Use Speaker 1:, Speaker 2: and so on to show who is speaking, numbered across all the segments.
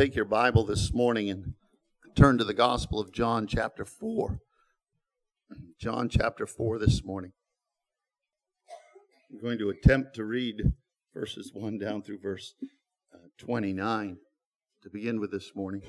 Speaker 1: take your Bible this morning and turn to the Gospel of John chapter 4. John chapter 4 this morning. I'm going to attempt to read verses 1 down through verse 29 to begin with this morning.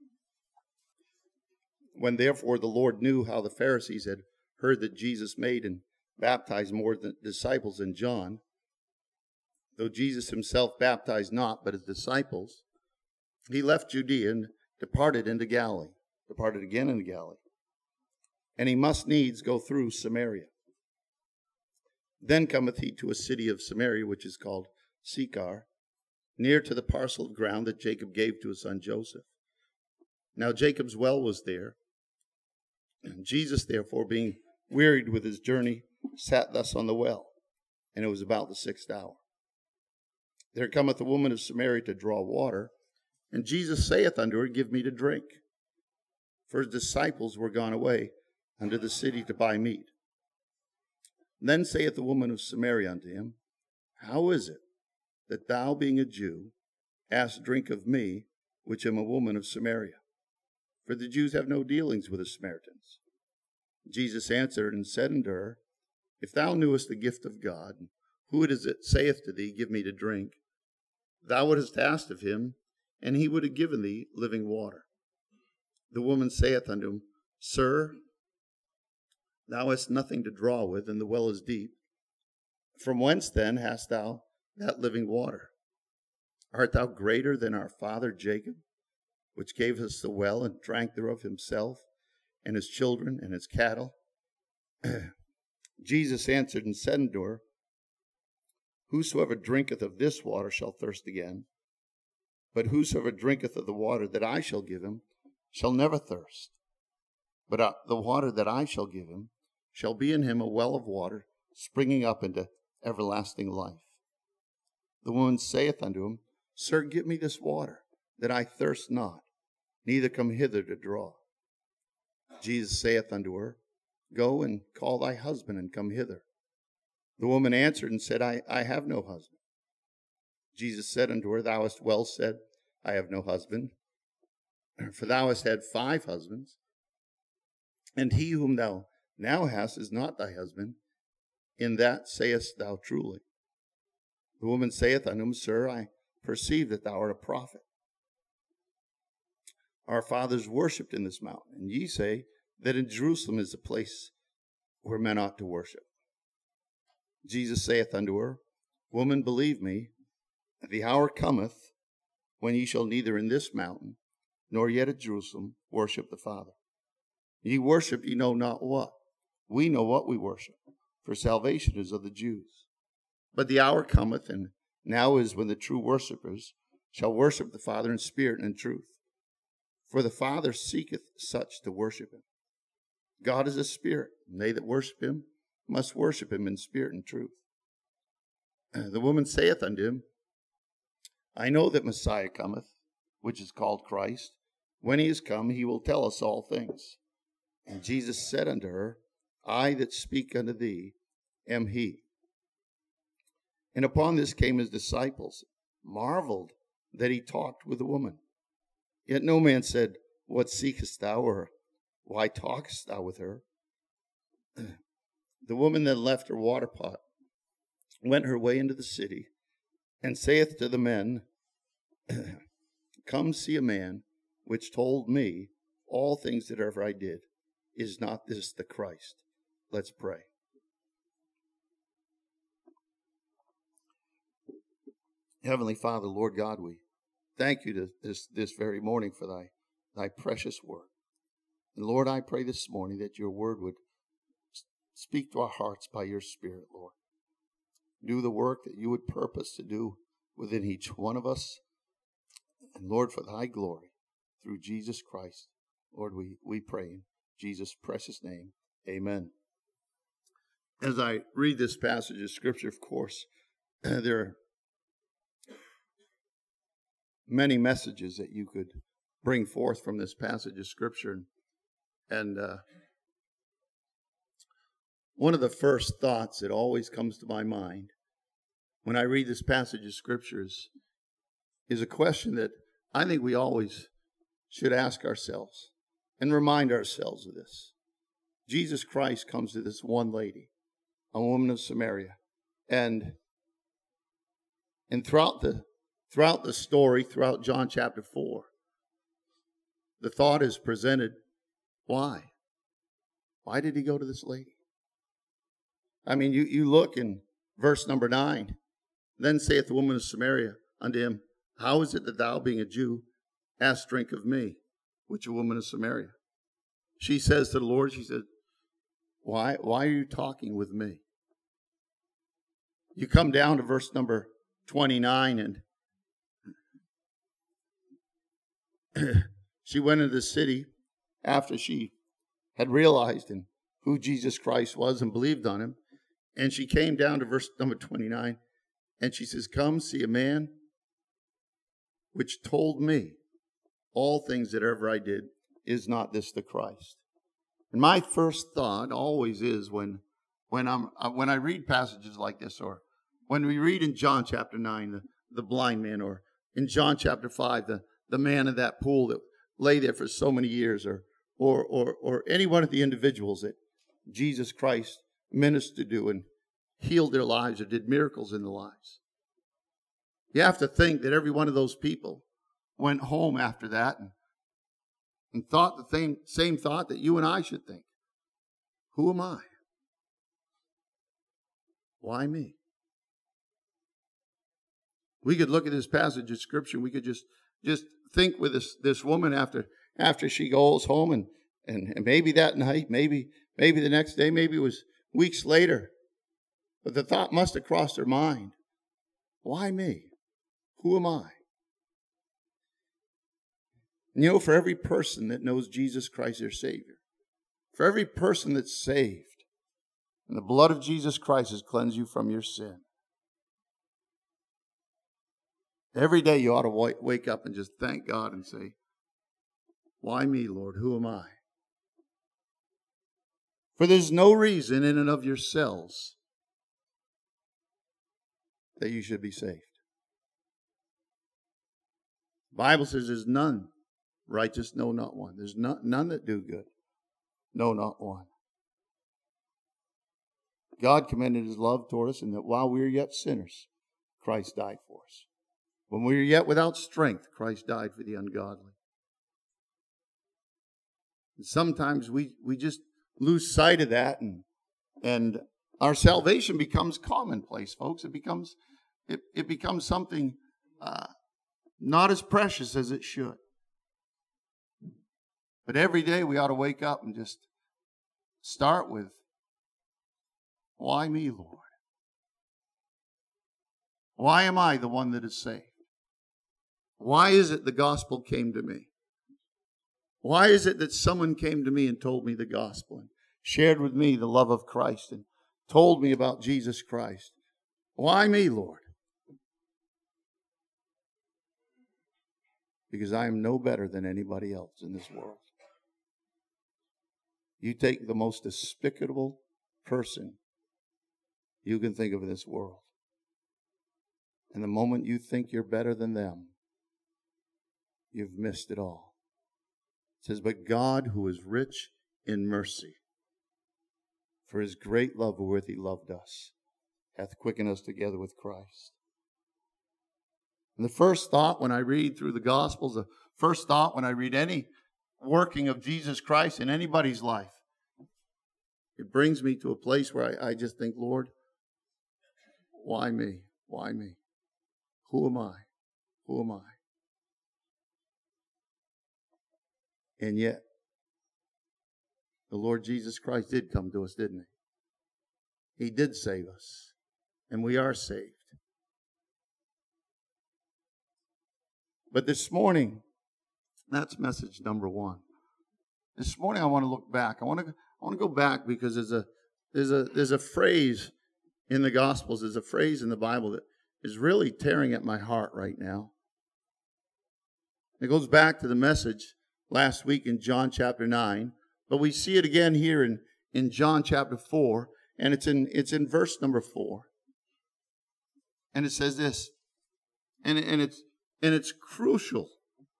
Speaker 1: When therefore the Lord knew how the Pharisees had heard that Jesus made and baptized more disciples than John, though Jesus himself baptized not, but his disciples, he left Judea and departed again into Galilee. And he must needs go through Samaria. Then cometh he to a city of Samaria, which is called Sychar, near to the parcel of ground that Jacob gave to his son Joseph. Now Jacob's well was there. And Jesus, therefore, being wearied with his journey, sat thus on the well. And it was about the 6th hour. There cometh a woman of Samaria to draw water. And Jesus saith unto her, Give me to drink. For his disciples were gone away unto the city to buy meat. Then saith the woman of Samaria unto him, How is it that thou, being a Jew, ask drink of me, which am a woman of Samaria? For the Jews have no dealings with the Samaritans. Jesus answered and said unto her, If thou knewest the gift of God, who it is that saith to thee, Give me to drink, thou wouldst asked of him, and he would have given thee living water. The woman saith unto him, Sir, thou hast nothing to draw with, and the well is deep. From whence then hast thou that living water? Art thou greater than our father Jacob, which gave us the well, and drank thereof himself, and his children, and his cattle? Jesus answered and said unto her, Whosoever drinketh of this water shall thirst again. But whosoever drinketh of the water that I shall give him shall never thirst. But the water that I shall give him shall be in him a well of water springing up into everlasting life. The woman saith unto him, Sir, give me this water, that I thirst not, neither come hither to draw. Jesus saith unto her, Go and call thy husband, and come hither. The woman answered and said, I have no husband. Jesus said unto her, Thou hast well said, I have no husband. For thou hast had 5 husbands, and he whom thou now hast is not thy husband. In that sayest thou truly. The woman saith unto him, Sir, I perceive that thou art a prophet. Our fathers worshipped in this mountain, and ye say that in Jerusalem is the place where men ought to worship. Jesus saith unto her, Woman, believe me, the hour cometh when ye shall neither in this mountain nor yet at Jerusalem worship the Father. Ye worship ye know not what. We know what we worship, for salvation is of the Jews. But the hour cometh, and now is, when the true worshippers shall worship the Father in spirit and in truth. For the Father seeketh such to worship him. God is a spirit, and they that worship him must worship him in spirit and truth. The woman saith unto him, I know that Messiah cometh, which is called Christ. When he is come, he will tell us all things. And Jesus said unto her, I that speak unto thee am he. And upon this came his disciples, marveled that he talked with the woman. Yet no man said, What seekest thou? Or why talkest thou with her? The woman then left her water pot, went her way into the city, and saith to the men, Come see a man which told me all things that ever I did. Is not this the Christ? Let's pray. Heavenly Father, Lord God, we thank you this very morning for thy precious word. And Lord, I pray this morning that your word would speak to our hearts by your Spirit, Lord. Do the work that you would purpose to do within each one of us. And Lord, for thy glory, through Jesus Christ, Lord, we pray in Jesus' precious name. Amen. As I read this passage of Scripture, of course, there are many messages that you could bring forth from this passage of Scripture. And one of the first thoughts that always comes to my mind when I read this passage of Scriptures is a question that I think we always should ask ourselves and remind ourselves of this. Jesus Christ comes to this one lady, a woman of Samaria, and throughout the story, throughout John chapter 4, the thought is presented, why? Why did he go to this lady? I mean, you look in verse number 9. Then saith the woman of Samaria unto him, how is it that thou, being a Jew, ask drink of me, which a woman of Samaria? She says to the Lord, she said, why are you talking with me? You come down to verse number 29, and she went into the city after she had realized who Jesus Christ was and believed on him. And she came down to verse number 29, and she says, come see a man which told me all things that ever I did. Is not this the Christ? And my first thought always is when I read passages like this, or when we read in John chapter 9, the blind man, or in John chapter 5, the man in that pool that lay there for so many years, or any one of the individuals that Jesus Christ ministered to and healed their lives or did miracles in their lives. You have to think that every one of those people went home after that and thought the same thought that you and I should think. Who am I? Why me? We could look at this passage of Scripture. We could just think with this woman after she goes home, and maybe that night, maybe the next day, maybe it was weeks later. But the thought must have crossed her mind. Why me? Who am I? And you know, for every person that knows Jesus Christ their Savior, for every person that's saved, and the blood of Jesus Christ has cleansed you from your sin, every day you ought to wake up and just thank God and say, why me, Lord? Who am I? For there's no reason in and of yourselves that you should be saved. The Bible says there's none righteous, no, not one. There's none that do good, no, not one. God commended his love toward us, and that while we were yet sinners, Christ died for us. When we were yet without strength, Christ died for the ungodly. And sometimes we just lose sight of that, and our salvation becomes commonplace, folks. It becomes something not as precious as it should. But every day we ought to wake up and just start with, why me, Lord? Why am I the one that is saved? Why is it the gospel came to me? Why is it that someone came to me and told me the gospel and shared with me the love of Christ and told me about Jesus Christ? Why me, Lord? Because I am no better than anybody else in this world. You take the most despicable person you can think of in this world, and the moment you think you're better than them, you've missed it all. It says, but God, who is rich in mercy, for his great love wherewith he loved us, hath quickened us together with Christ. And the first thought when I read through the Gospels, the first thought when I read any working of Jesus Christ in anybody's life, it brings me to a place where I just think, Lord, why me? Why me? Who am I? Who am I? And yet, the Lord Jesus Christ did come to us, didn't he? He did save us, and we are saved. But this morning, that's message number one. This morning I want to look back. I want to go back because there's a phrase in the Gospels, there's a phrase in the Bible that is really tearing at my heart right now. It goes back to the message last week in John chapter 9, but we see it again here in John chapter 4, and it's in verse number 4. And it says this, and it's crucial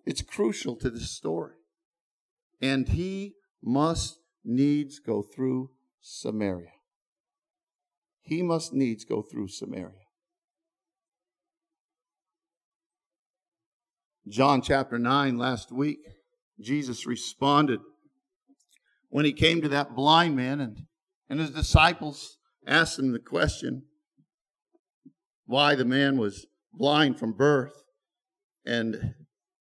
Speaker 1: It's crucial to this story. And he must needs go through Samaria. He must needs go through Samaria. John chapter 9 last week, Jesus responded when he came to that blind man, and his disciples asked him the question why the man was blind from birth. And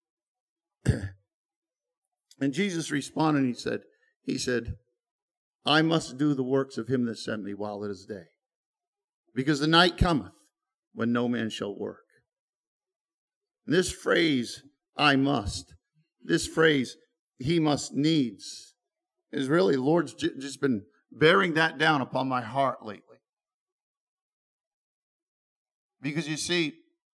Speaker 1: Jesus responded, and he said, I must do the works of him that sent me while it is day, because the night cometh when no man shall work. And this phrase, I must, this phrase, he must needs, is really, the Lord's just been bearing that down upon my heart lately. Because you see,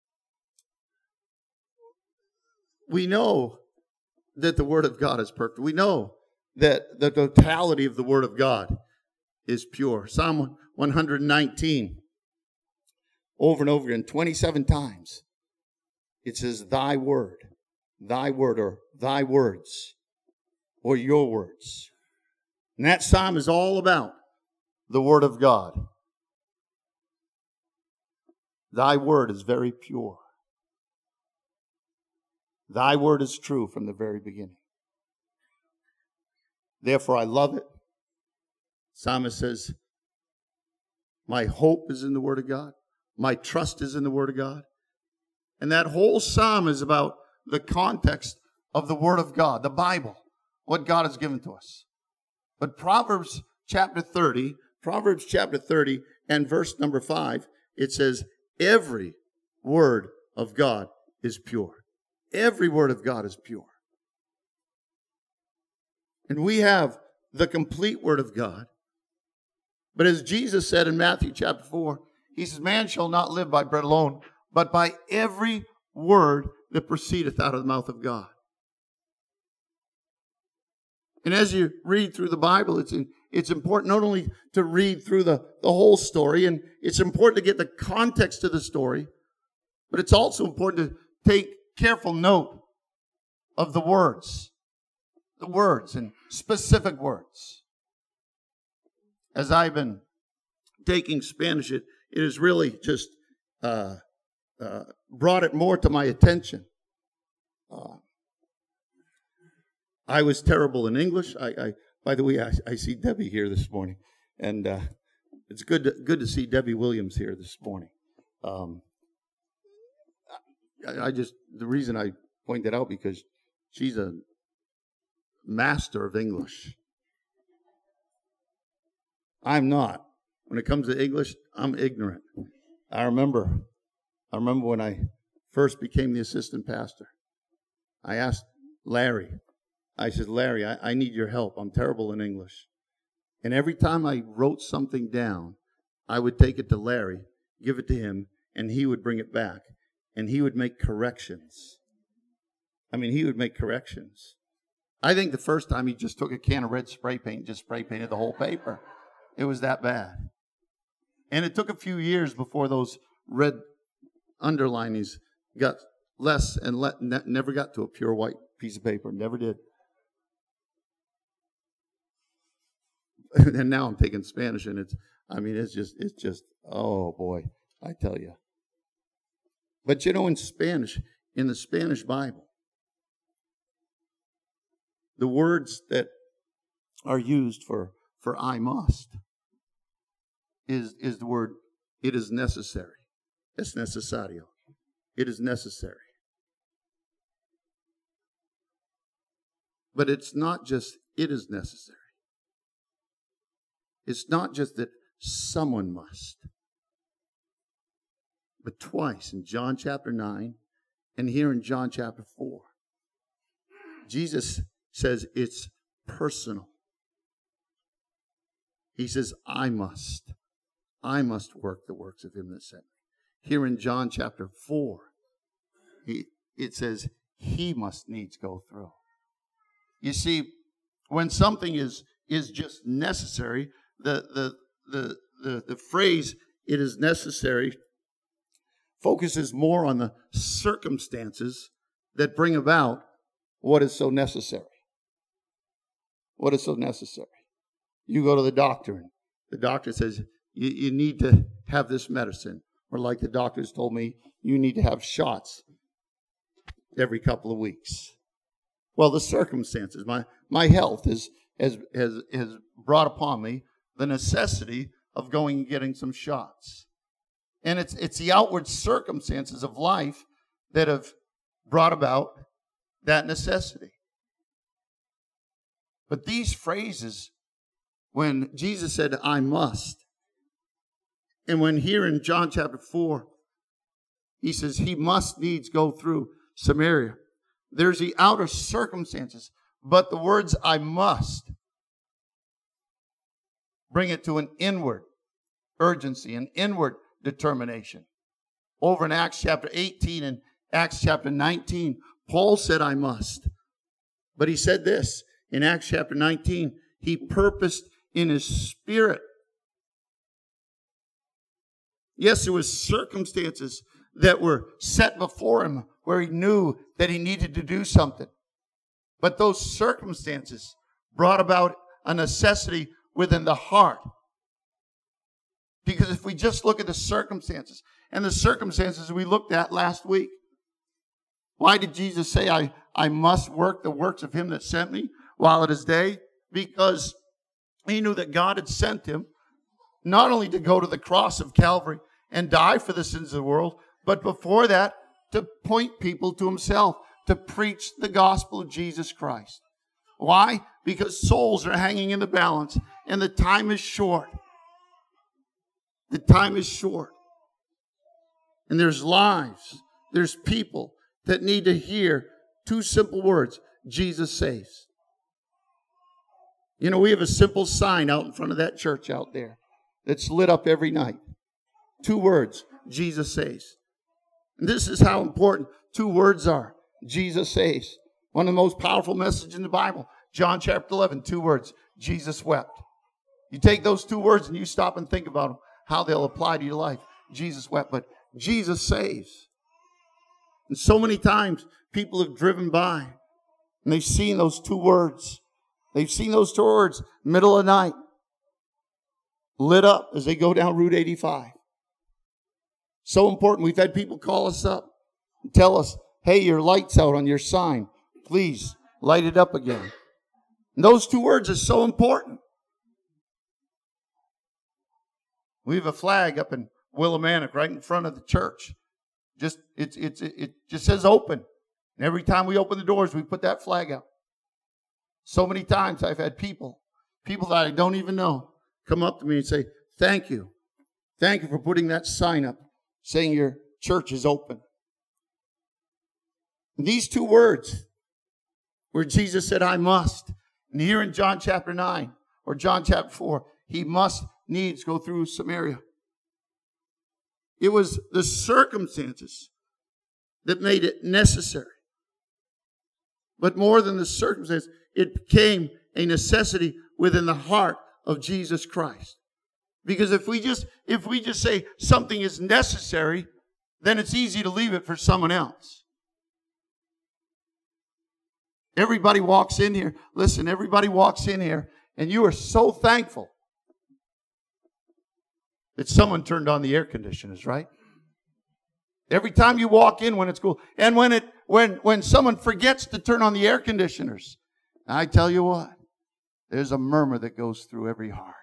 Speaker 1: we know that the Word of God is perfect. We know that the totality of the Word of God is pure. Psalm 119, over and over again, 27 times, it says, thy word, or thy words, or your words. And that psalm is all about the Word of God. Thy word is very pure. Thy word is true from the very beginning. Therefore, I love it. Psalmist says, my hope is in the Word of God. My trust is in the Word of God. And that whole psalm is about the context of the Word of God, the Bible, what God has given to us. But Proverbs chapter 30 and verse number 5, it says, every word of God is pure. Every word of God is pure. And we have the complete Word of God. But as Jesus said in Matthew chapter 4, he says, man shall not live by bread alone, but by every word that proceedeth out of the mouth of God. And as you read through the Bible, it's important not only to read through the whole story, and it's important to get the context of the story, but it's also important to take careful note of the words and specific words. As I've been taking Spanish, it has really just brought it more to my attention. I was terrible in English. By the way, I see Debbie here this morning, and it's good to see Debbie Williams here this morning. The reason I point that out because she's a master of English. I'm not. When it comes to English, I'm ignorant. I remember when I first became the assistant pastor. I asked Larry. I said, Larry, I need your help. I'm terrible in English. And every time I wrote something down, I would take it to Larry, give it to him, and he would bring it back. And he would make corrections. I think the first time he just took a can of red spray paint and just spray painted the whole paper. It was that bad. And it took a few years before those red underlinings got less and never got to a pure white piece of paper. Never did. And now I'm taking Spanish, and it's just, oh boy, I tell you. But in the Spanish Bible, the words that are used for I must is the word, it is necessary. Es necesario. It is necessary. But it's not just it is necessary. It's not just that someone must. But twice in John chapter 9 and here in John chapter 4, Jesus says it's personal. He says, I must work the works of him that sent me. Here in John chapter 4, it says he must needs go through. You see, when something is just necessary, the phrase "it is necessary" focuses more on the circumstances that bring about What is so necessary? What is so necessary? You go to the doctor, and the doctor says, you need to have this medicine. Or like the doctors told me, you need to have shots every couple of weeks. Well, the circumstances, my health has brought upon me the necessity of going and getting some shots. And it's the outward circumstances of life that have brought about that necessity. But these phrases, when Jesus said, I must, and when here in John chapter 4, he says he must needs go through Samaria. There's the outer circumstances, but the words I must bring it to an inward urgency, an inward determination. Over in Acts chapter 18 and Acts chapter 19, Paul said I must. But he said this in Acts chapter 19, he purposed in his spirit. Yes, there was circumstances that were set before him where he knew that he needed to do something. But those circumstances brought about a necessity within the heart. Because if we just look at the circumstances, and the circumstances we looked at last week, why did Jesus say, I must work the works of him that sent me while it is day? Because he knew that God had sent him not only to go to the cross of Calvary and die for the sins of the world, but before that, to point people to himself, to preach the gospel of Jesus Christ. Why? Because souls are hanging in the balance, and the time is short. The time is short. And there's lives, there's people that need to hear two simple words: Jesus saves. You know, we have a simple sign out in front of that church out there that's lit up every night. Two words: Jesus saves. And this is how important two words are: Jesus saves. One of the most powerful messages in the Bible, John chapter 11, two words: Jesus wept. You take those two words and you stop and think about them, how they'll apply to your life. Jesus wept, but Jesus saves. And so many times people have driven by and they've seen those two words. They've seen those two words, middle of the night, lit up as they go down Route 85. So important. We've had people call us up and tell us, hey, your light's out on your sign. Please light it up again. And those two words are so important. We have a flag up in Willimantic right in front of the church. It just says open. And every time we open the doors, we put that flag out. So many times I've had people that I don't even know, come up to me and say, thank you. Thank you for putting that sign up saying your church is open. And these two words, where Jesus said, I must. And here in John chapter 9 or John chapter 4, he must needs go through Samaria. It was the circumstances that made it necessary. But more than the circumstances, it became a necessity within the heart of Jesus Christ. Because if we just say something is necessary, then it's easy to leave it for someone else. Everybody walks in here. Listen, everybody walks in here, and you are so thankful that someone turned on the air conditioners, right? Every time you walk in when it's cool. And when someone forgets to turn on the air conditioners, I tell you what, there's a murmur that goes through every heart.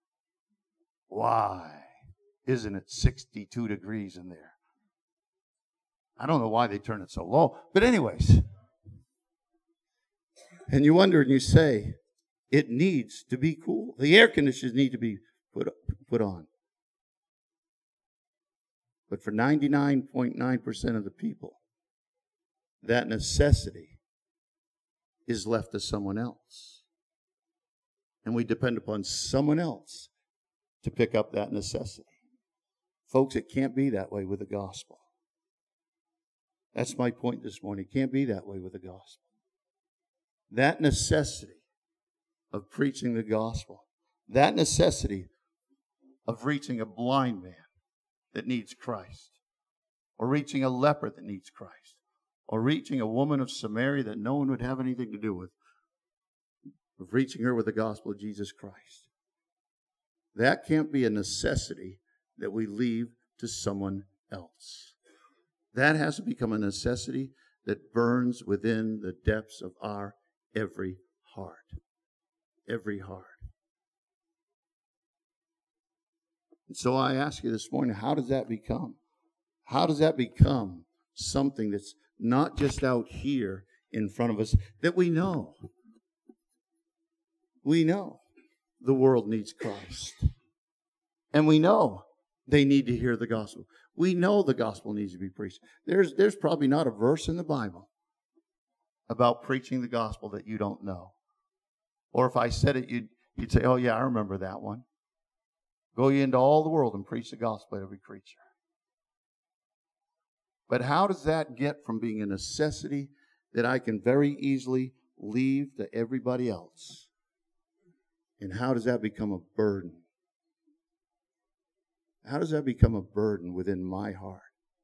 Speaker 1: Why isn't it 62 degrees in there? I don't know why they turn it so low. But anyways. And you wonder and you say, it needs to be cool. The air conditioners need to be put on. But for 99.9% of the people, that necessity is left to someone else. And we depend upon someone else to pick up that necessity. Folks, it can't be that way with the gospel. That's my point this morning. It can't be that way with the gospel. That necessity of preaching the gospel, that necessity of reaching a blind man that needs Christ, or reaching a leper that needs Christ, or reaching a woman of Samaria that no one would have anything to do with, of reaching her with the gospel of Jesus Christ. That can't be a necessity that we leave to someone else. That has to become a necessity that burns within the depths of our every heart. Every heart. And so I ask you this morning, how does that become? How does that become something that's not just out here in front of us, that we know? We know the world needs Christ. And we know they need to hear the gospel. We know the gospel needs to be preached. There's probably not a verse in the Bible about preaching the gospel that you don't know. Or if I said it, you'd say, oh yeah, I remember that one. Go ye into all the world and preach the gospel to every creature. But how does that get from being a necessity that I can very easily leave to everybody else? And how does that become a burden? How does that become a burden within my heart?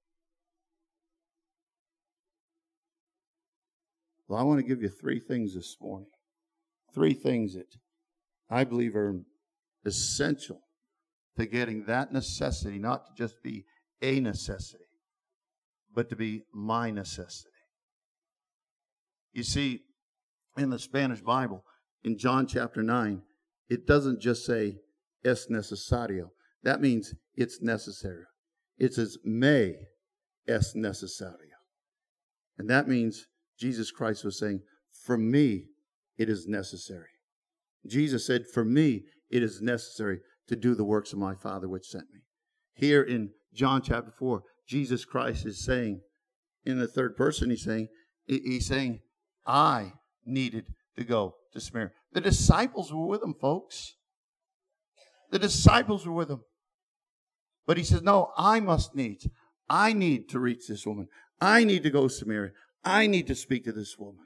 Speaker 1: Well, I want to give you 3 things this morning. 3 things that I believe are essential to getting that necessity, not to just be a necessity, but to be my necessity. You see, in the Spanish Bible, in John chapter 9, it doesn't just say es necesario. That means it's necessary. It says me es necesario. And that means Jesus Christ was saying, for me, it is necessary. Jesus said, for me, it is necessary to do the works of my Father which sent me. Here in John chapter 4, Jesus Christ is saying, in the third person, he's saying, I needed to go to Samaria. The disciples were with him, folks. The disciples were with him. But he says, no, I need to reach this woman. I need to go to Samaria. I need to speak to this woman.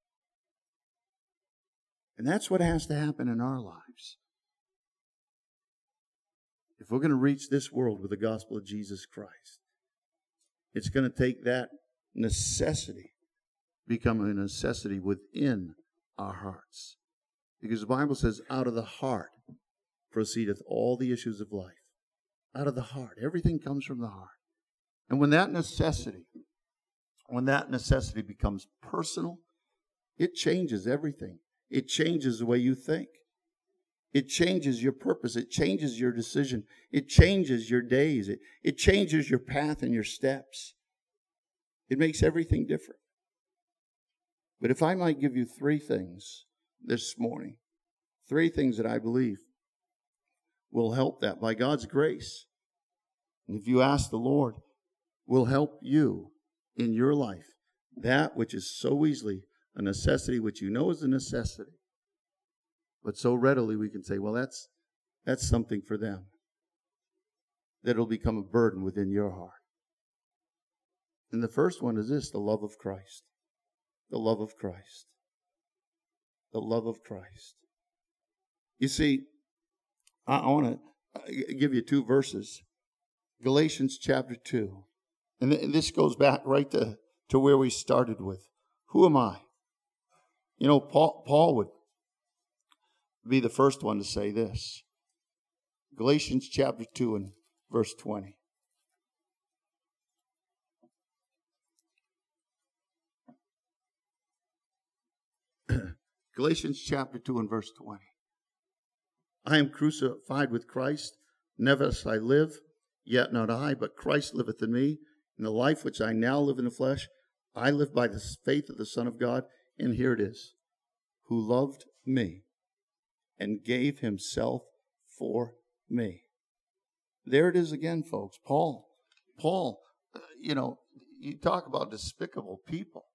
Speaker 1: And that's what has to happen in our lives. If we're going to reach this world with the gospel of Jesus Christ, it's going to take that necessity become a necessity within our hearts. Because the Bible says, out of the heart proceedeth all the issues of life. Out of the heart. Everything comes from the heart. And when that necessity becomes personal, it changes everything. It changes the way you think. It changes your purpose. It changes your decision. It changes your days. It changes your path and your steps. It makes everything different. But if I might give you 3 things this morning, 3 things that I believe will help that by God's grace. And if you ask the Lord, will help you in your life. That which is so easily a necessity, which you know is a necessity. But so readily we can say, well, that's something for them. That'll become a burden within your heart. And the first one is this, the love of Christ. The love of Christ. The love of Christ. You see, I want to give you 2 verses. Galatians chapter 2. And this goes back right to where we started with. Who am I? You know, Paul would be the first one to say this. Galatians chapter 2 and verse 20. Galatians chapter 2 and verse 20. I am crucified with Christ, nevertheless I live, yet not I, but Christ liveth in me. In the life which I now live in the flesh, I live by the faith of the Son of God. And here it is, who loved me and gave himself for me. There it is again, folks. Paul, you talk about despicable people.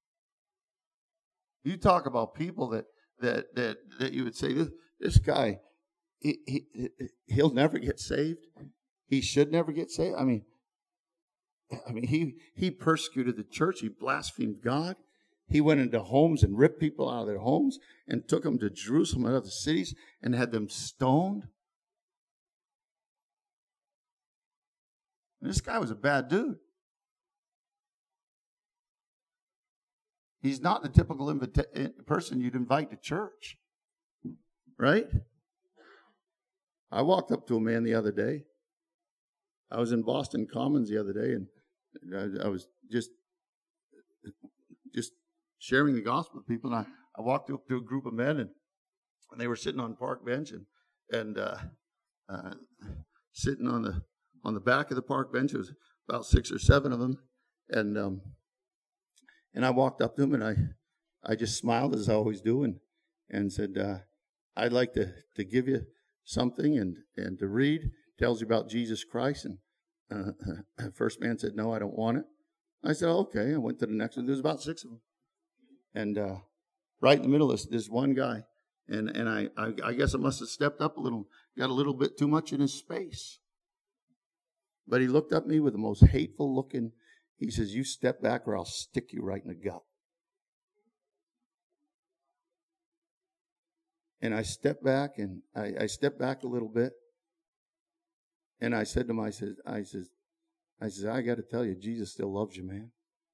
Speaker 1: You talk about people that you would say, this guy, he'll never get saved. He should never get saved. I mean, he persecuted the church. He blasphemed God. He went into homes and ripped people out of their homes and took them to Jerusalem and other cities and had them stoned. And this guy was a bad dude. He's not the typical person you'd invite to church, right? I walked up to a man the other day. I was in Boston Commons the other day, and I was just sharing the gospel with people. And I walked up to a group of men, and they were sitting on a park bench, and sitting on the back of the park bench. It was about 6 or 7 of them, and I walked up to them, and I just smiled, as I always do, and said, I'd like to give you something and to read. It tells you about Jesus Christ. And first man said, no, I don't want it. I said, okay. I went to the next one. There was about 6 of them. And right in the middle of this one guy, and I guess I must have stepped up a little, got a little bit too much in his space. But he looked at me with the most hateful looking. He says, you step back or I'll stick you right in the gut. And I stepped back, and I stepped back a little bit. And I said to him, I says, I got to tell you, Jesus still loves you, man.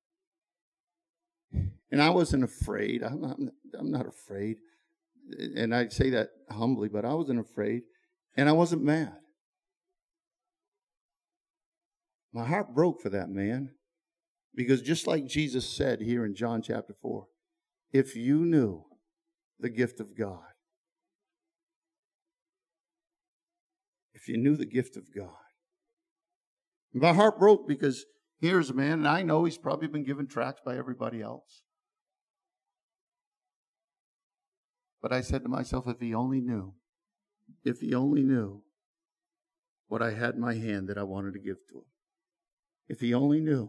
Speaker 1: And I wasn't afraid. I'm not afraid. And I say that humbly, but I wasn't afraid. And I wasn't mad. My heart broke for that man. Because just like Jesus said here in John chapter 4, if you knew the gift of God, if you knew the gift of God. My heart broke because here's a man, and I know he's probably been given tracts by everybody else. But I said to myself, if he only knew what I had in my hand that I wanted to give to him. If he only knew.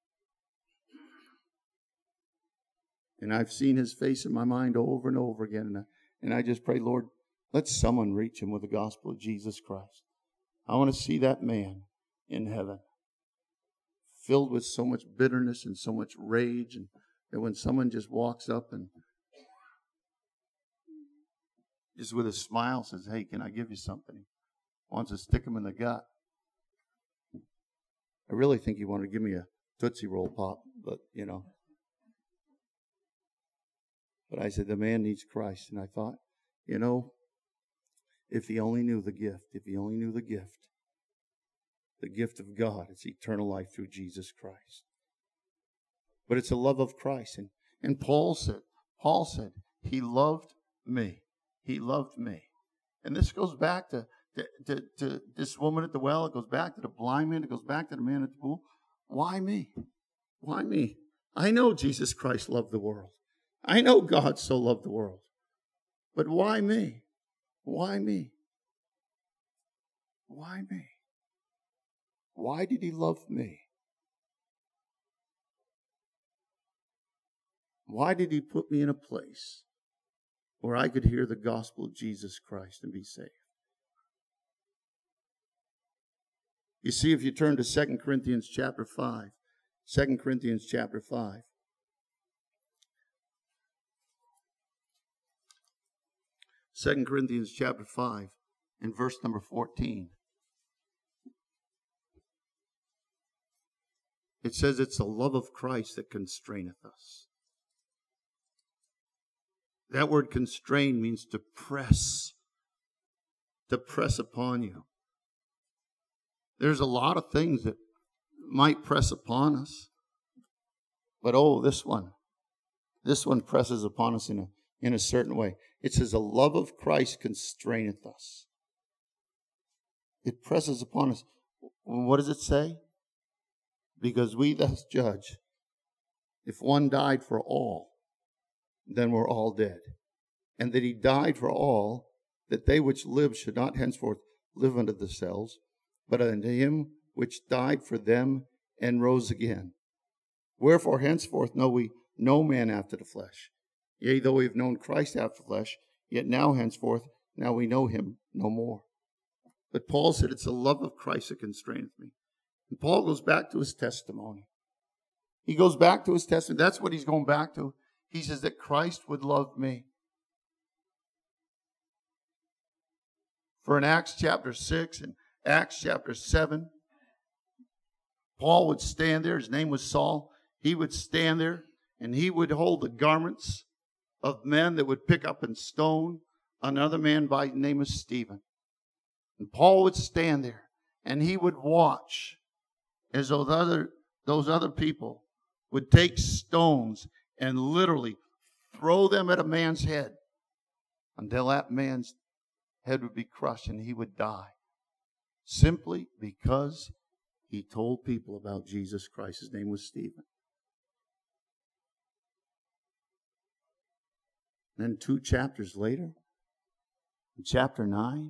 Speaker 1: And I've seen his face in my mind over and over again. And I just pray, Lord, let someone reach him with the gospel of Jesus Christ. I want to see that man in heaven, filled with so much bitterness and so much rage, and that when someone just walks up and just with a smile says, hey, can I give you something? Wants to stick him in the gut. I really think he wanted to give me a Tootsie Roll Pop, but But I said, the man needs Christ. And I thought, if he only knew the gift, the gift of God, it's eternal life through Jesus Christ. But it's the love of Christ. And Paul said, he loved me. He loved me. And this goes back to this woman at the well. It goes back to the blind man. It goes back to the man at the pool. Why me? Why me? I know Jesus Christ loved the world. I know God so loved the world. But why me? Why me? Why me? Why did he love me? Why did he put me in a place where I could hear the gospel of Jesus Christ and be saved? You see, if you turn to 2 Corinthians chapter 5, 2 Corinthians chapter 5, Second Corinthians chapter 5 and verse number 14. It says it's the love of Christ that constraineth us. That word constrain means to press upon you. There's a lot of things that might press upon us. But this one presses upon us in a certain way. It says the love of Christ constraineth us. It presses upon us. What does it say? Because we thus judge, if one died for all, then we're all dead. And that he died for all, that they which live should not henceforth live unto themselves, but unto him which died for them and rose again. Wherefore henceforth know we no man after the flesh. Yea, though we have known Christ after the flesh, yet now henceforth, now we know him no more. But Paul said it's the love of Christ that constraineth me. And Paul goes back to his testimony. He goes back to his testimony. That's what he's going back to. He says that Christ would love me. For in Acts chapter 6 and Acts chapter 7, Paul would stand there. His name was Saul. He would stand there and he would hold the garments of men that would pick up and stone another man by the name of Stephen. And Paul would stand there, and he would watch as those other people would take stones and literally throw them at a man's head until that man's head would be crushed and he would die. Simply because he told people about Jesus Christ. His name was Stephen. And then 2 chapters later, in chapter 9,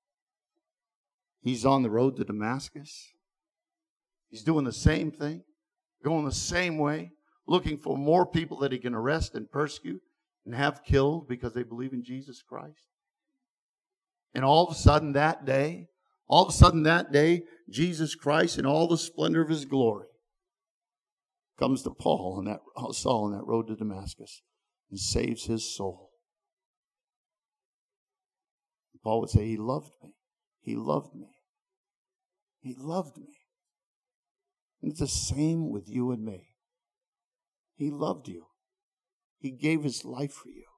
Speaker 1: he's on the road to Damascus. He's doing the same thing, going the same way, looking for more people that he can arrest and persecute and have killed because they believe in Jesus Christ. And all of a sudden that day, Jesus Christ in all the splendor of his glory comes to Saul on that road to Damascus and saves his soul. Paul would say, he loved me. He loved me. He loved me. And it's the same with you and me. He loved you. He gave his life for you.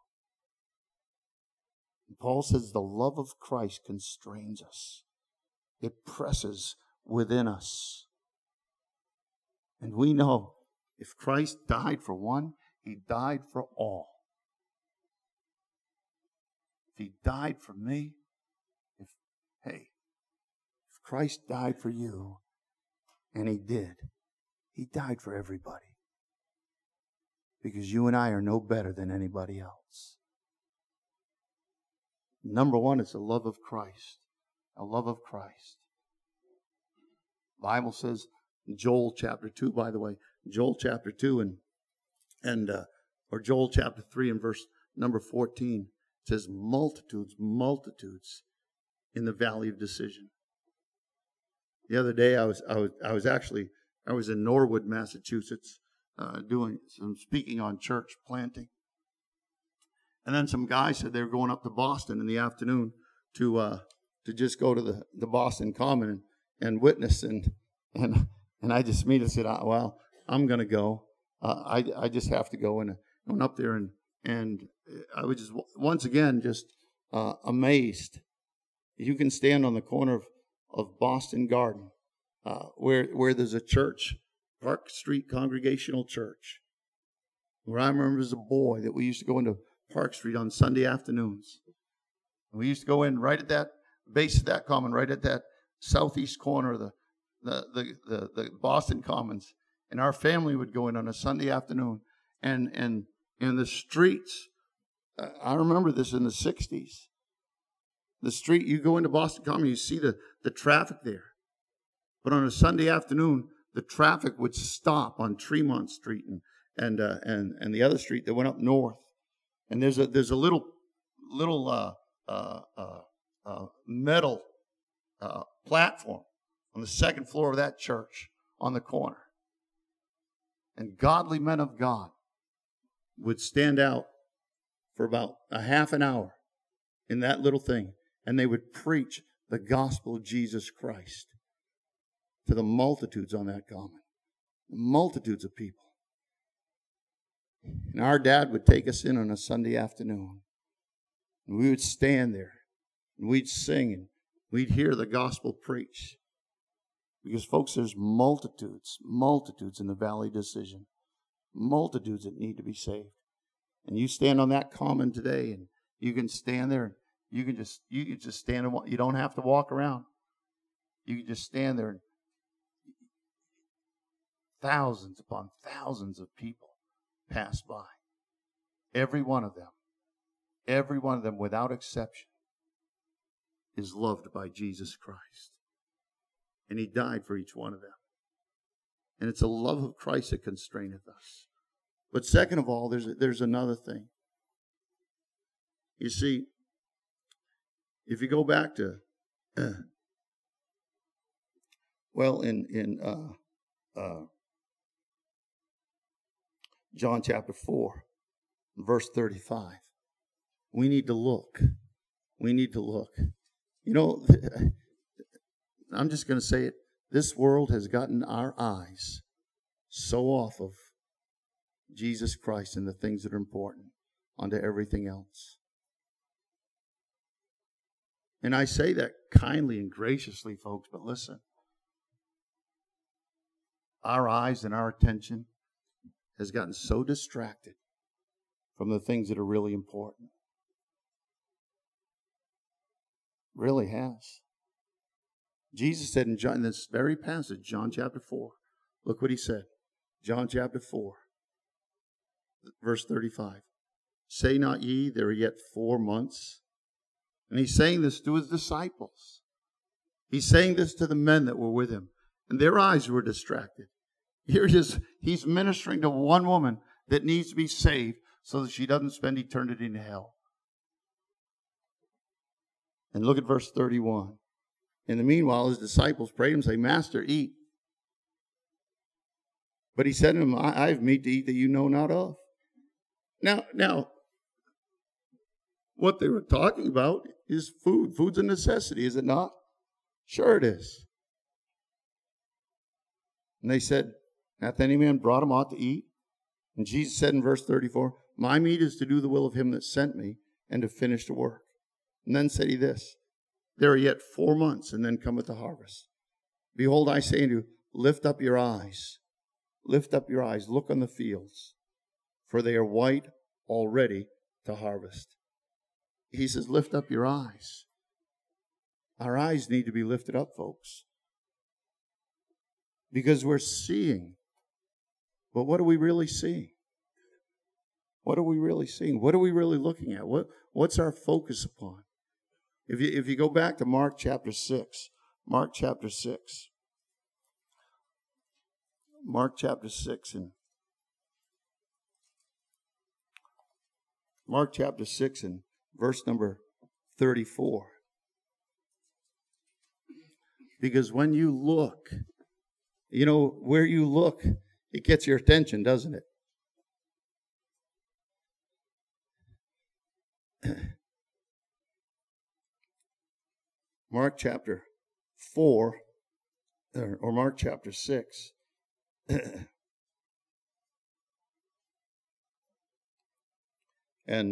Speaker 1: And Paul says the love of Christ constrains us. It presses within us. And we know if Christ died for one, he died for all. If he died for me, if Christ died for you, and he did, he died for everybody. Because you and I are no better than anybody else. Number one, it's the love of Christ. A love of Christ. The Bible says in Joel chapter 2, by the way, Joel chapter 2 or Joel chapter 3 and verse number 14, it says multitudes in the valley of decision. The other day I was in Norwood, Massachusetts, doing some speaking on church planting. And then some guys said they were going up to Boston in the afternoon to just go to the Boston Common and witness. And I just said, well, I'm going to go. I just have to go. And I went up there and I was just once again just amazed. You can stand on the corner of Boston Garden where there's a church, Park Street Congregational Church, where I remember as a boy that we used to go into Park Street on Sunday afternoons. We used to go in right at that base of that common, right at that southeast corner of the Boston Commons, and our family would go in on a Sunday afternoon, and in the streets. I remember this in the 60s. The street, you go into Boston Common, you see the traffic there, but on a Sunday afternoon, the traffic would stop on Tremont Street and the other street that went up north. And there's a little metal platform on the second floor of that church on the corner. And godly men of God would stand out for about a half an hour in that little thing, and they would preach the gospel of Jesus Christ to the multitudes on that common, multitudes of people. And our dad would take us in on a Sunday afternoon, and we would stand there, and we'd sing, and we'd hear the gospel preached. Because, folks, there's multitudes in the Valley Decision, multitudes that need to be saved. And you stand on that common today, and you can stand there, and you can just stand and you don't have to walk around. You can just stand there, and thousands upon thousands of people pass by. Every one of them without exception is loved by Jesus Christ. And he died for each one of them. And it's a love of Christ that constraineth us. But second of all, there's another thing. You see, if you go back to, in John chapter 4, verse 35, we need to look. We need to look. You know, I'm just going to say it. This world has gotten our eyes so off of Jesus Christ and the things that are important onto everything else. And I say that kindly and graciously, folks, but listen. Our eyes and our attention has gotten so distracted from the things that are really important. Really has. Jesus said in this very passage, John chapter 4, look what he said. John chapter 4, verse 35. Say not ye, there are yet 4 months? And he's saying this to his disciples. He's saying this to the men that were with him. And their eyes were distracted. Here it is. He's ministering to one woman that needs to be saved so that she doesn't spend eternity in hell. And look at verse 31. In the meanwhile, his disciples prayed him and say, Master, eat. But he said to them, I have meat to eat that you know not of. Now, what they were talking about is food. Food's a necessity, is it not? Sure it is. And they said, hath any man brought him aught to eat? And Jesus said in verse 34, my meat is to do the will of him that sent me and to finish the work. And then said he this, there are yet 4 months, and then cometh the harvest. Behold, I say unto you, lift up your eyes. Lift up your eyes, look on the fields, for they are white already to harvest. He says, lift up your eyes. Our eyes need to be lifted up, folks. Because we're seeing. But what are we really seeing? What are we really seeing? What are we really looking at? What's our focus upon? If you go back to Mark chapter 6, Mark chapter 6 and Mark chapter 6 and verse number 34. Because when you look, you know, where you look, it gets your attention, doesn't it? Mark chapter 4, or Mark chapter 6. And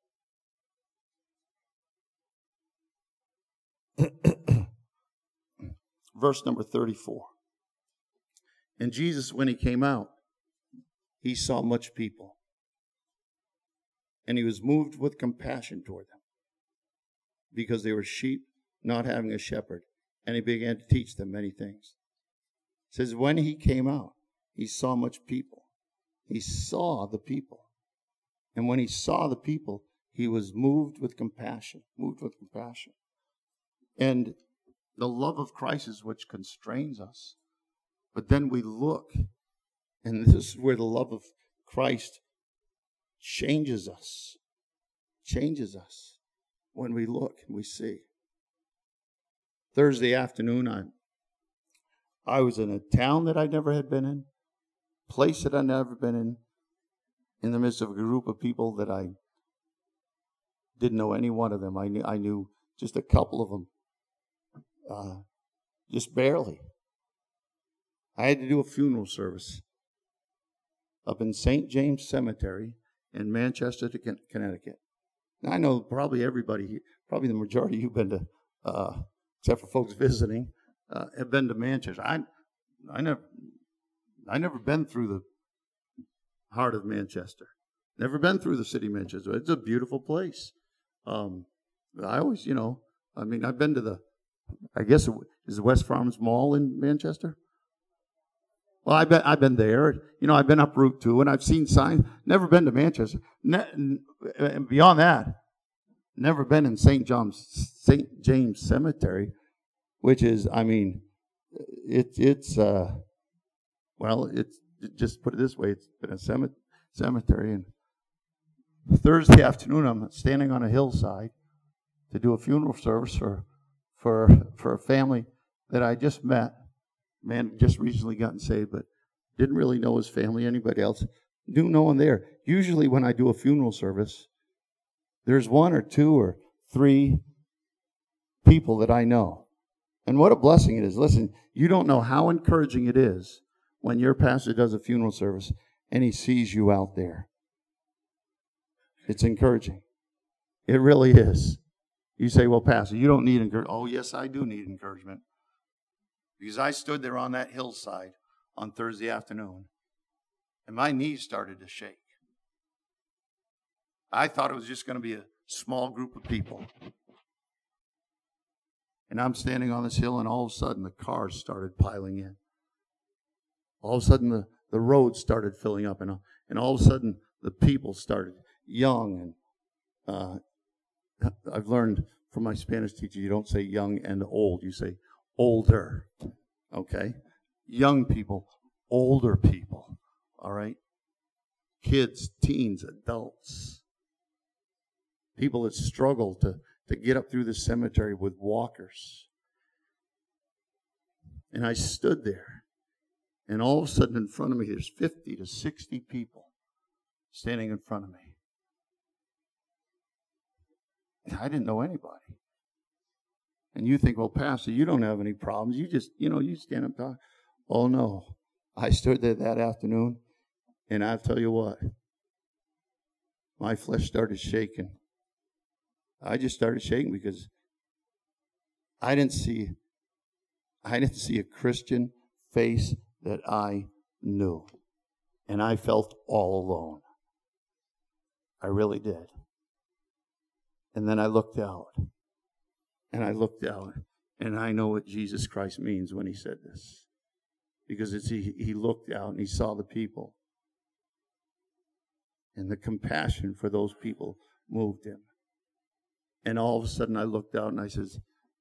Speaker 1: verse number 34. And Jesus, when he came out, he saw much people. And he was moved with compassion toward them, because they were sheep not having a shepherd. And he began to teach them many things. It says, when he came out, he saw much people. He saw the people. And when he saw the people, he was moved with compassion. Moved with compassion. And the love of Christ is which constrains us. But then we look, and this is where the love of Christ changes us. Changes us. When we look and we see. Thursday afternoon, I was in a town that I never had been in, place that I'd never been in the midst of a group of people that I didn't know any one of them. I knew just a couple of them, just barely. I had to do a funeral service up in St. James Cemetery in Manchester, Connecticut. Now, I know probably everybody here, probably the majority of you have been to, except for folks visiting, have been to Manchester. I never been through the heart of Manchester. Never been through the city of Manchester. It's a beautiful place. I always, I've been to is the West Farms Mall in Manchester? Well, I've been there. I've been up Route 2, and I've seen signs. Never been to Manchester. And beyond that, never been in St. James Cemetery, which is, it's just put it this way, it's been a cemetery. And Thursday afternoon, I'm standing on a hillside to do a funeral service for a family that I just met. Man just recently gotten saved, but didn't really know his family, anybody else. Knew no one there. Usually when I do a funeral service, there's 1 or 2 or 3 people that I know. And what a blessing it is. Listen, you don't know how encouraging it is when your pastor does a funeral service and He sees you out there. It's encouraging. It really is. You say, well, Pastor, you don't need encouragement. Oh, yes, I do need encouragement. Because I stood there on that hillside on Thursday afternoon, and my knees started to shake. I thought it was just going to be a small group of people. And I'm standing on this hill, and all of a sudden the cars started piling in. All of a sudden the road started filling up, and all of a sudden the people started, young. And I've learned from my Spanish teacher, you don't say young and old, you say older. Okay? Young people, older people. All right? Kids, teens, adults. People that struggle to get up through the cemetery with walkers. And I stood there, and all of a sudden in front of me, there's 50 to 60 people standing in front of me. I didn't know anybody. And you think, well, Pastor, you don't have any problems. You just, you stand up and talk. Oh, no. I stood there that afternoon, and I'll tell you what. My flesh started shaking. I just started shaking because I didn't see a Christian face that I knew. And I felt all alone. I really did. And then I looked out. And I know what Jesus Christ means when He said this. Because He looked out and He saw the people. And the compassion for those people moved Him. And all of a sudden I looked out and I says,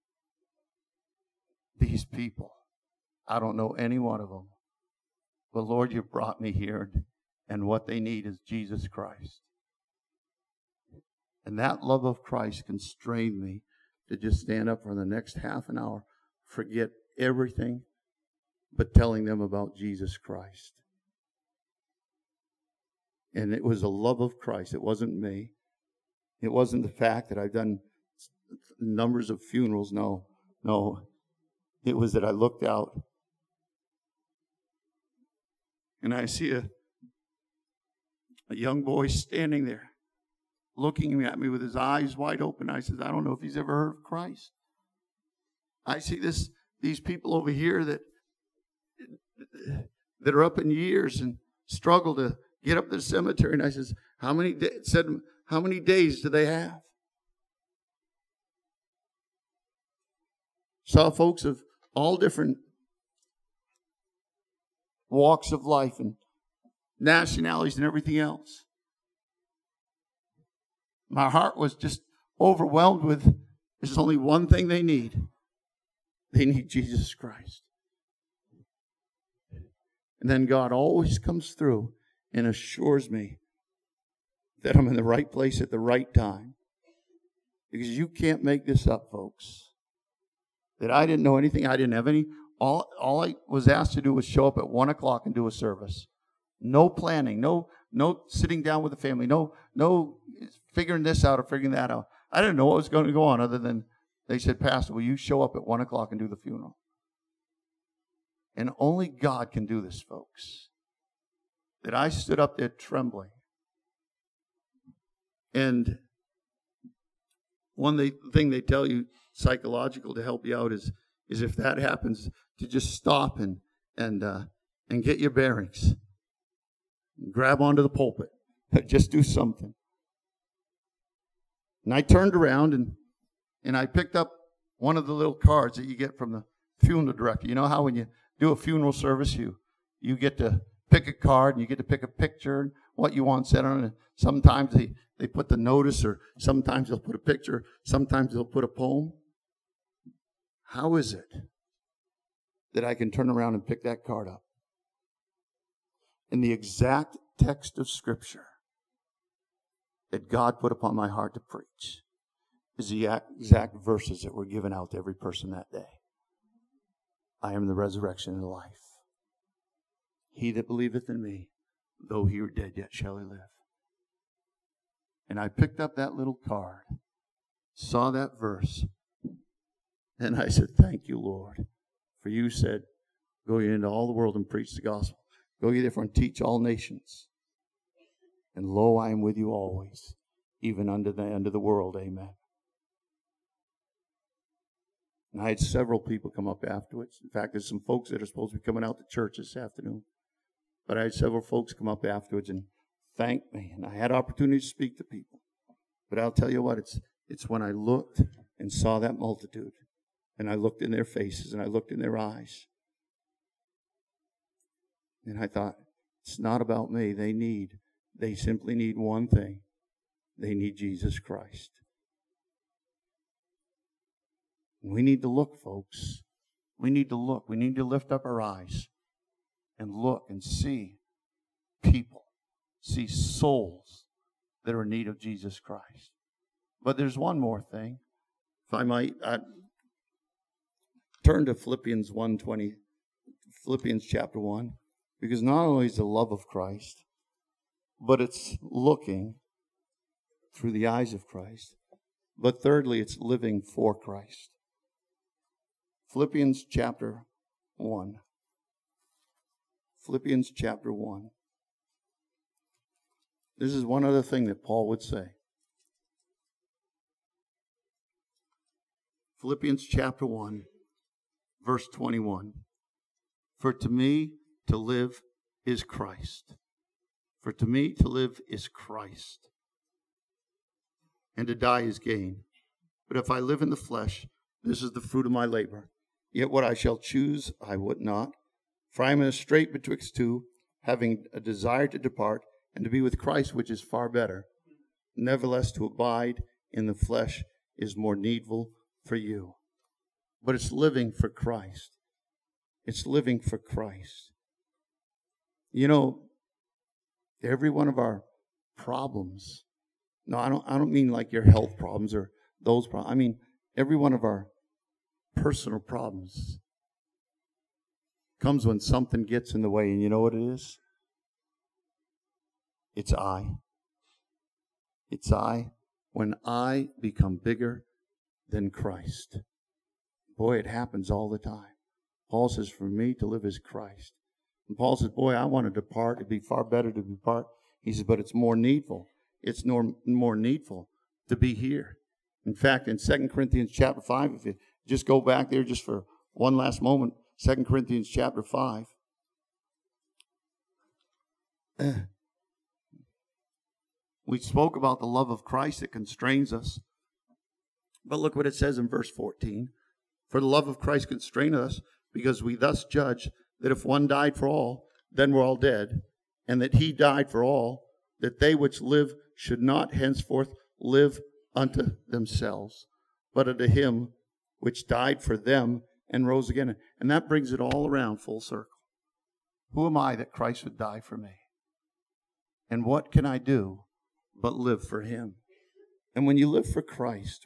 Speaker 1: these people, I don't know any one of them. But Lord, you brought me here, and what they need is Jesus Christ. And that love of Christ constrained me to just stand up for the next half an hour, forget everything but telling them about Jesus Christ. And it was the love of Christ. It wasn't me. It wasn't the fact that I've done numbers of funerals. No. It was that I looked out and I see a young boy standing there looking at me with his eyes wide open. I said, I don't know if he's ever heard of Christ. I see these people over here that are up in years and struggle to get up to the cemetery. And I says, how many days do they have? Saw folks of all different walks of life and nationalities and everything else. My heart was just overwhelmed with, there's only one thing they need. They need Jesus Christ. And then God always comes through and assures me that I'm in the right place at the right time. Because you can't make this up, folks. That I didn't know anything. I didn't have any. All I was asked to do was show up at 1 o'clock and do a service. No planning. No sitting down with the family. No figuring this out or figuring that out. I didn't know what was going to go on other than they said, Pastor, will you show up at 1 o'clock and do the funeral? And only God can do this, folks. That I stood up there trembling. And one thing they tell you psychological to help you out is if that happens, to just stop and get your bearings. Grab onto the pulpit. Just do something. And I turned around and I picked up one of the little cards that you get from the funeral director. You know how when you do a funeral service, you get to pick a card and you get to pick a picture and what you want said on it. Sometimes they put the notice, or sometimes they'll put a picture, sometimes they'll put a poem. How is it that I can turn around and pick that card up? In the exact text of Scripture that God put upon my heart to preach is the exact verses that were given out to every person that day. I am the resurrection and the life. He that believeth in me, though he were dead, yet shall he live. And I picked up that little card, saw that verse, and I said, thank you, Lord. For you said, go into all the world and preach the gospel. Go ye therefore and teach all nations. And lo, I am with you always, even unto the end of the world. Amen. And I had several people come up afterwards. In fact, there's some folks that are supposed to be coming out to church this afternoon. But I had several folks come up afterwards and thank me. And I had opportunity to speak to people. But I'll tell you what, it's when I looked and saw that multitude, and I looked in their faces, and I looked in their eyes. And I thought, it's not about me. They simply need one thing. They need Jesus Christ. We need to look, folks. We need to look. We need to lift up our eyes and look and see people, see souls that are in need of Jesus Christ. But there's one more thing. If I might, turn to Philippians chapter 1, because not only is the love of Christ, but it's looking through the eyes of Christ. But thirdly, it's living for Christ. Philippians chapter 1. Philippians chapter 1. This is one other thing that Paul would say. Philippians chapter 1, verse 21. For to me to live is Christ. For to me to live is Christ. And to die is gain. But if I live in the flesh, this is the fruit of my labor. Yet what I shall choose, I would not. For I am in a strait betwixt two, having a desire to depart, and to be with Christ, which is far better. Nevertheless, to abide in the flesh is more needful for you. But it's living for Christ. It's living for Christ. You know, every one of our problems, no, I don't mean like your health problems or those problems. I mean, every one of our personal problems comes when something gets in the way. And you know what it is? It's I. It's I. When I become bigger than Christ. Boy, it happens all the time. Paul says, for me to live is Christ. And Paul says, boy, I want to depart. It'd be far better to depart. He says, but it's more needful. It's more needful to be here. In fact, in 2 Corinthians chapter 5, if you just go back there just for one last moment, 2 Corinthians chapter 5. We spoke about the love of Christ that constrains us. But look what it says in verse 14. For the love of Christ constraineth us, because we thus judge that if one died for all, then we're all dead, and that he died for all, that they which live should not henceforth live unto themselves, but unto him which died for them and rose again. And that brings it all around full circle. Who am I that Christ would die for me? And what can I do but live for him? And when you live for Christ,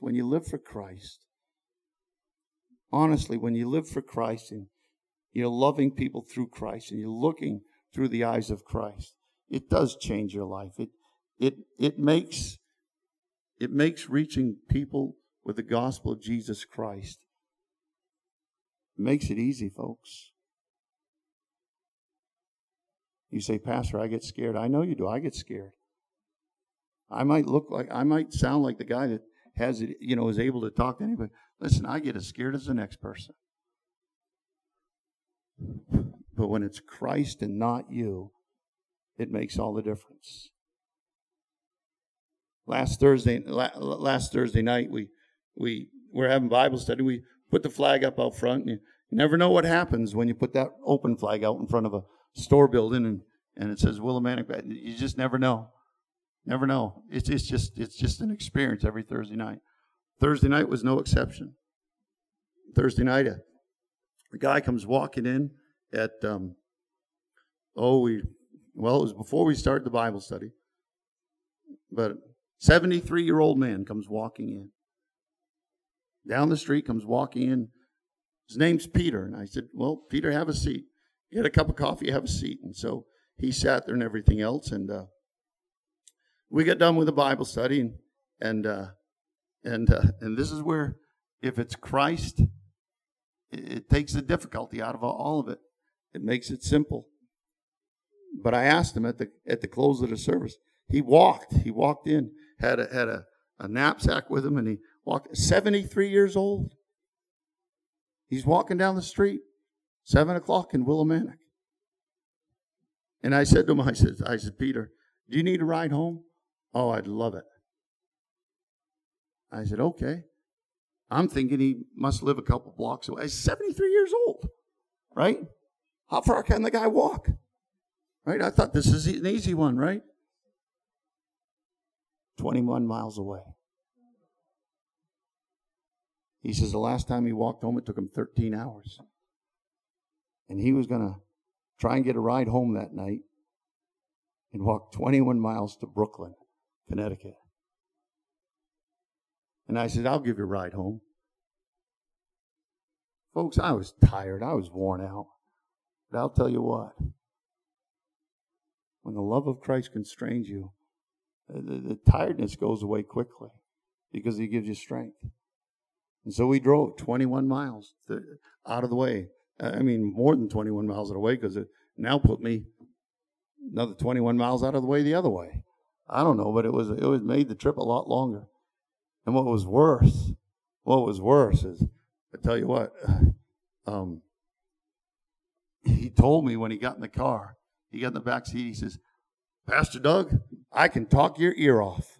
Speaker 1: honestly, when you live for Christ and you're loving people through Christ and you're looking through the eyes of Christ, it does change your life. It makes reaching people with the gospel of Jesus Christ, it makes it easy, folks. You say, Pastor, I get scared. I know you do. I get scared. I might sound like the guy that has it, is able to talk to anybody. Listen, I get as scared as the next person. But when it's Christ and not you, it makes all the difference. Last Thursday night, we were having Bible study. We put the flag up out front, and you never know what happens when you put that open flag out in front of a store building and it says Willimantic. You just never know. Never know. It's just an experience every Thursday night. Thursday night was no exception. Thursday night, a guy comes walking in at it was before we started the Bible study, but a 73-year-old man comes walking in. Down the street, comes walking in. His name's Peter. And I said, well, Peter, have a seat. Get a cup of coffee, have a seat. And so he sat there and everything else. And we got done with the Bible study. And this is where, if it's Christ, it takes the difficulty out of all of it. It makes it simple. But I asked him at the close of the service. He walked in, had a knapsack with him, and he walked. 73 years old. He's walking down the street, 7 o'clock in Willimantic. And I said to him, I said, Peter, do you need a ride home? Oh, I'd love it. I said, okay. I'm thinking he must live a couple blocks away. He's 73 years old, right? How far can the guy walk? Right? I thought this is an easy one, right? 21 miles away. He says the last time he walked home, it took him 13 hours. And he was going to try and get a ride home that night and walk 21 miles to Brooklyn, Connecticut. And I said, I'll give you a ride home. Folks, I was tired. I was worn out. But I'll tell you what. When the love of Christ constrains you, the tiredness goes away quickly because he gives you strength. And so we drove 21 miles out of the way. I mean, more than 21 miles out of the way because it now put me another 21 miles out of the way the other way. I don't know, but it was made the trip a lot longer. And what was worse is, I tell you what, he told me when he got in the car, he got in the back seat, he says, Pastor Doug, I can talk your ear off.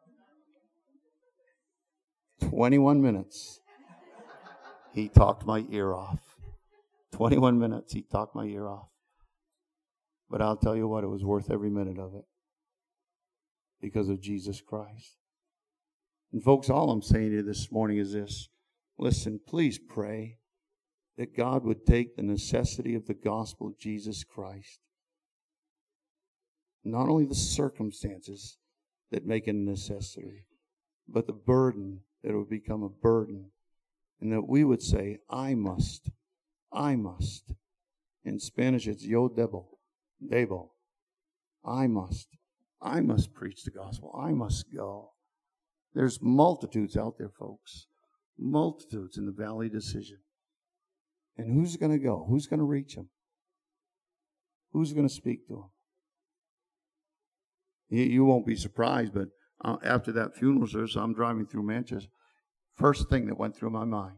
Speaker 1: 21 minutes, he talked my ear off. 21 minutes, he talked my ear off. But I'll tell you what, it was worth every minute of it because of Jesus Christ. And folks, all I'm saying to you this morning is this. Listen, please pray that God would take the necessity of the gospel of Jesus Christ, not only the circumstances that make it a necessity, but the burden, that it would become a burden, and that we would say, I must. In Spanish, it's yo debo. I must preach the gospel. I must go. There's multitudes out there, folks. Multitudes in the Valley of Decision. And who's going to go? Who's going to reach them? Who's going to speak to them? You won't be surprised, but after that funeral service, I'm driving through Manchester. First thing that went through my mind.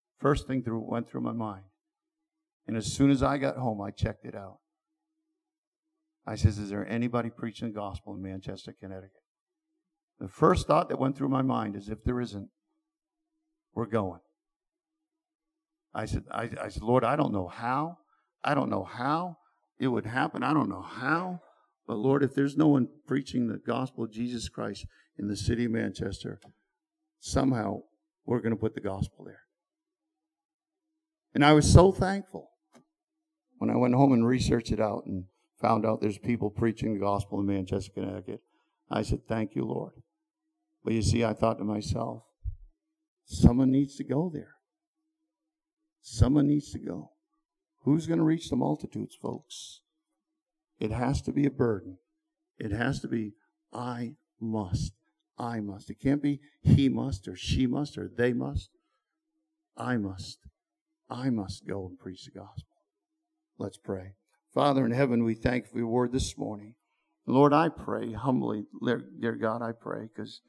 Speaker 1: And as soon as I got home, I checked it out. I says, is there anybody preaching the gospel in Manchester, Connecticut? The first thought that went through my mind is, if there isn't, we're going. I said, Lord, I don't know how it would happen. I don't know how. But Lord, if there's no one preaching the gospel of Jesus Christ in the city of Manchester, somehow we're going to put the gospel there. And I was so thankful when I went home and researched it out and found out there's people preaching the gospel in Manchester, Connecticut. I said, thank you, Lord. But you see, I thought to myself, someone needs to go there. Someone needs to go. Who's going to reach the multitudes, folks? It has to be a burden. It has to be, I must. It can't be he must or she must or they must. I must go and preach the gospel. Let's pray. Father in heaven, we thank you for your word this morning. Lord, I pray humbly, dear God, I pray, because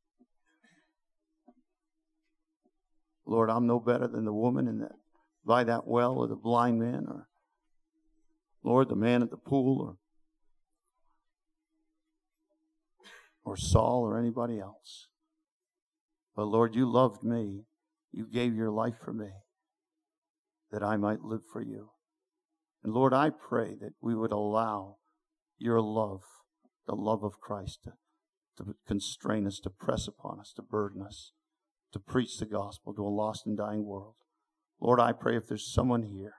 Speaker 1: Lord, I'm no better than the woman by that well, or the blind man, or Lord, the man at the pool, or Saul, or anybody else. But Lord, you loved me. You gave your life for me, that I might live for you. And Lord, I pray that we would allow your love, the love of Christ, to constrain us, to press upon us, to burden us, to preach the gospel to a lost and dying world. Lord, I pray if there's someone here,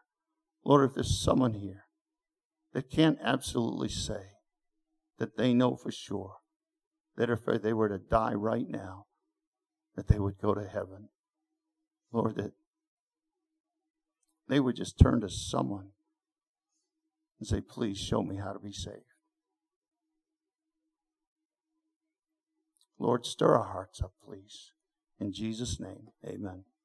Speaker 1: that can't absolutely say that they know for sure that if they were to die right now, that they would go to heaven. Lord, that they would just turn to someone and say, please show me how to be saved. Lord, stir our hearts up, please. In Jesus' name, amen.